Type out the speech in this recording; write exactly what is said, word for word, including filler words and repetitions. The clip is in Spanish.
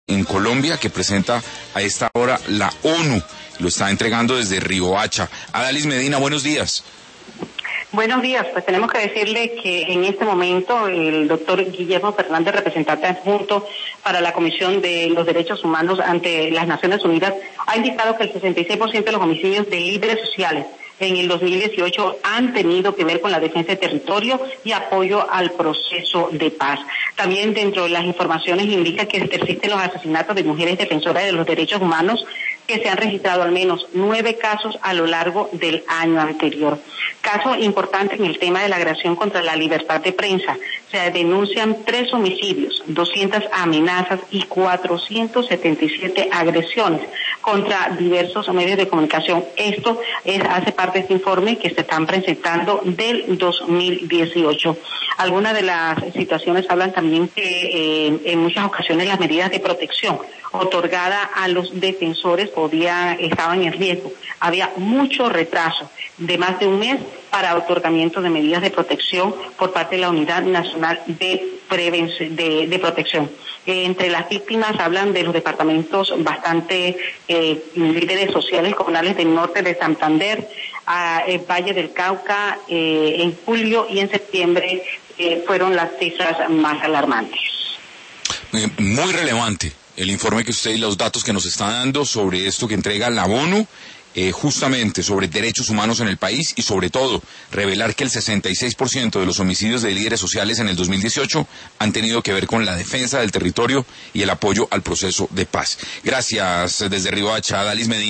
en Colombia que presenta a esta hora la ONU. Lo está entregando desde Riohacha. Adalis Medina, buenos días. Buenos días, pues tenemos que decirle que en este momento el doctor Guillermo Fernández, representante adjunto para la Comisión de los Derechos Humanos ante las Naciones Unidas, ha indicado que el sesenta y seis por ciento de los homicidios de líderes sociales en el dos mil dieciocho han tenido que ver con la defensa de territorio y apoyo al proceso de paz. También dentro de las informaciones indica que persisten los asesinatos de mujeres defensoras de los derechos humanos, que se han registrado al menos nueve casos a lo largo del año anterior. Caso importante en el tema de la agresión contra la libertad de prensa. Se denuncian tres homicidios, doscientas amenazas y cuatrocientas setenta y siete agresiones contra diversos medios de comunicación. Esto es, hace parte de este informe que se están presentando del dos mil dieciocho. Algunas de las situaciones hablan también que eh, en muchas ocasiones las medidas de protección otorgada a los defensores podía, estaban en riesgo. Había mucho retraso de más de un mes para otorgamiento de medidas de protección por parte de la Unidad Nacional de Prevención, de, de Protección. Eh, entre las víctimas hablan de los departamentos bastante eh, líderes sociales comunales del norte de Santander, a, eh, Valle del Cauca, eh, en julio y en septiembre eh, fueron las cifras más alarmantes. Muy relevante el informe que usted y los datos que nos está dando sobre esto que entrega la ONU, eh, justamente sobre derechos humanos en el país y sobre todo revelar que el sesenta y seis por ciento de los homicidios de líderes sociales en el dos mil dieciocho han tenido que ver con la defensa del territorio y el apoyo al proceso de paz. Gracias desde Riohacha, Adalis Medina.